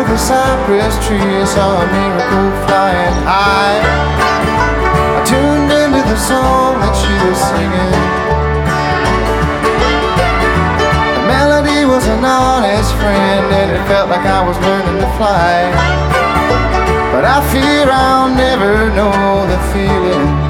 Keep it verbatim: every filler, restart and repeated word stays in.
the cypress tree, saw a miracle flying high. I tuned into the song that she was singing. The melody was an honest friend, and it felt like I was learning to fly. But I fear I'll never know the feeling